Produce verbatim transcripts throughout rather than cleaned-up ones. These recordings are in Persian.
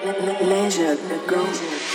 Leisure, the go.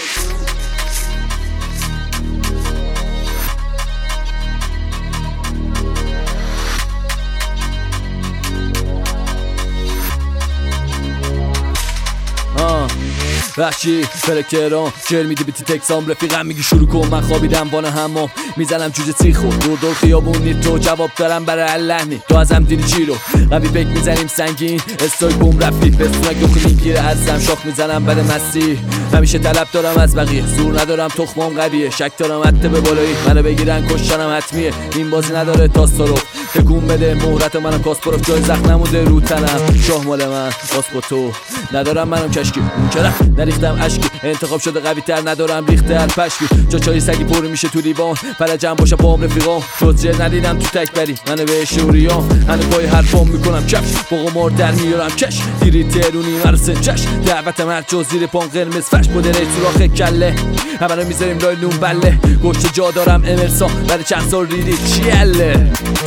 وحشی فرک تهران شعر میده بیتی تکسام رفیقم میگی شروع کن من خوابیدم وانه همام میزنم جوجه سیخو دور دور خیابون نی تو جواب دارم برای اللحنی تو ازم دیدی چی رو قوی بک میزنیم سنگین استای بوم رفتی بستونک دخل میگیره ازم شاخ میزنم برای مسیح همیشه طلب دارم از بقیه زور ندارم تخمام قویه شک دارم حتی به بالایی منو بگیرن کشتنم حتمیه این بازی نداره تاستارو تکون بده مهرت منم کاسپاروف جای زخم نمونده رو تنم شاه مال من واسه تو ندارم منم کشکی اون چرا نریختم اشکی انتخاب شده قوی تر ندارم ریخته هر پشکی جا چای سگی پر میشه تو لیوان فرجم باشه پام رفیقام توجه ندیدم تو تک بری منو به شوریام هنو پای حرفام میکنم کف با قمار در میارم کش دیری ترونی مرسه چش دعوت مرد جو زیر پام قرمز فش بوده ری سوراخ کله همه رو میذاریم لای نون بله گوشت جا دارم امرسان برای چند سال ریدی چیله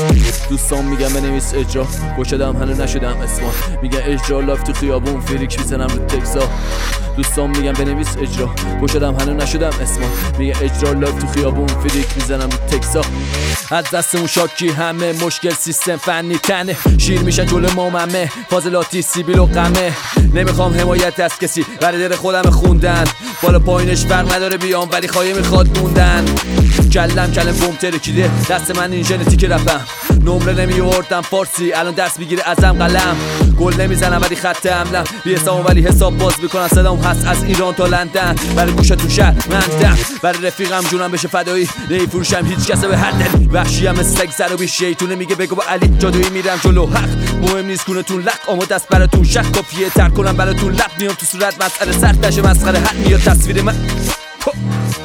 دوستان میگم بنویس اجرا گوشدم هنو نشدم اسمان میگن اجرا لایف تو خیابون فریک میزنم رو تکسا دوستان میگم بنویس اجرا گوشدم هنو نشدم اسمان میگن اجرا لایف تو خیابون فریک میزنم رو تکسا از دستمون شاکی همه مشکل سیستم فنی تنه شیر میشن جلو ماممه فاضلاتی سیبیل و قمه نمیخوام حمایت از کسی برای در خودم خوندن بالا پایینش فرق نداره بیام ولی خواهی میخواد موندن کلم کلم بوم ترکیده دست من این ژنتیک رپم نمره نمیوردم فارسی الان دست میگیره ازم قلم گل نمیزنم ولی خط حملم بی حساب ولی حساب باز میکنم صدام هست از ایران تا لندن برای گوشتون شهر مندم برای رفیقم جونم بشه فدایی نمیفروشم هیچ کس به هر دلی وحشی هم استک سر و بی شیطونه میگه بگو با علی جادویی میرم جلو حق مهم نیست کونتون لق اما دست براتون شک کافیه تر کنم براتون لب میام تو صورت مسئله سخت نشه مسخره حل میاد تصویر من